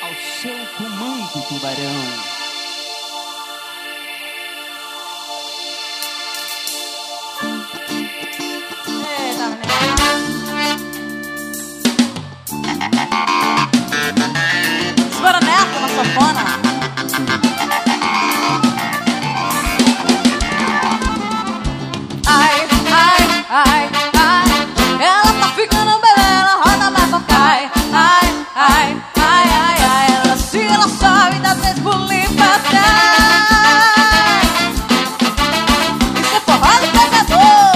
Ao seu comando, tubarão. Segura nessa na sanfona. Ai, ai, ai, ai. Ela tá ficando bem, ela roda, mas não cai. Ai, ai, ai, ai, ai. Ela se ela sobe, dá 3 pulinhos pra trás. Isso é forró do pegador.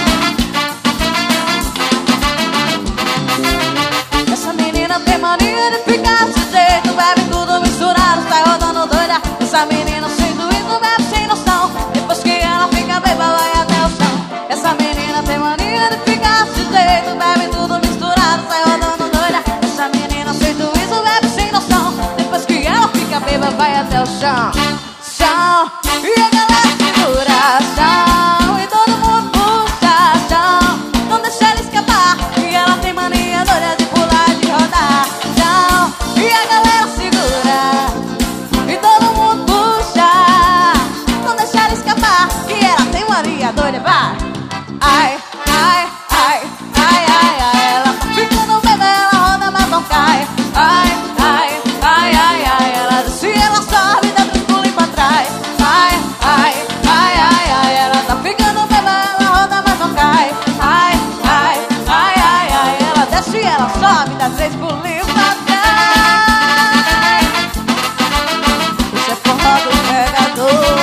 Essa menina tem mania de ficar desse jeito, bebe tudo misturado, sai rodando doida. Essa menina sem juízo, bebe sem noção. Depois que ela fica bêbada, vai até o chão. Essa menina tem mania de ficar desse jeito, bebe tudo misturado, sai rodando doida. Essa menina sem juízo, bebe sem noção. Depois que ela fica bêbada, vai até o chão. Chão, e a galera segura, chão, e todo mundo puxa, chão. Não deixa ela escapar, e ela tem mania doida de pular, de rodar. Chão, e a galera segura, e todo mundo puxa. Não deixa ela escapar, e ela tem mania doida, vai. Ai, ai, ai, ai, ai, ai. Ela tá ficando bebê, ela roda, mas não cai. Ai, ai, ai, ai, ai. Ela desce, ela sobe, dá 3 pulinhos pra trás. Ai, ai, ai, ai, ai. Ela tá ficando bebê, ela roda, mas não cai. Ai, ai, ai, ai, ai. Ela desce, ela sobe, dá 3 pulinhos pra trás. Isso é forró do pegador.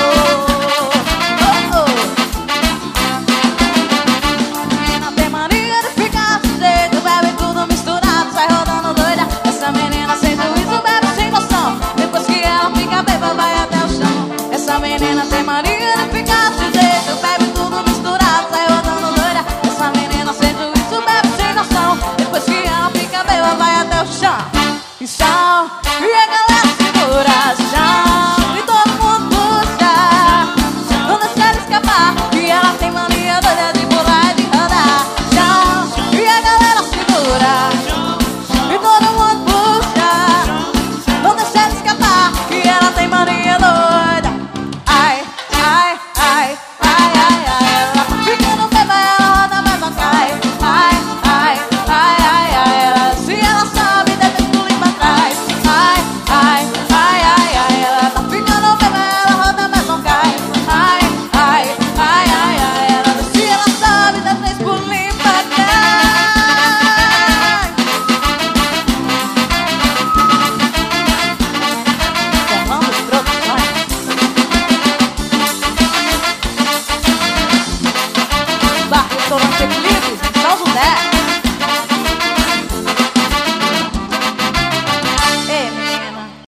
Essa menina tem mania de ficar desse jeito, bebe tudo misturado, sai rodando doida. Essa menina sem juízo, bebe sem noção. Depois que ela fica bêbada, vai até o chão. E a galera segura.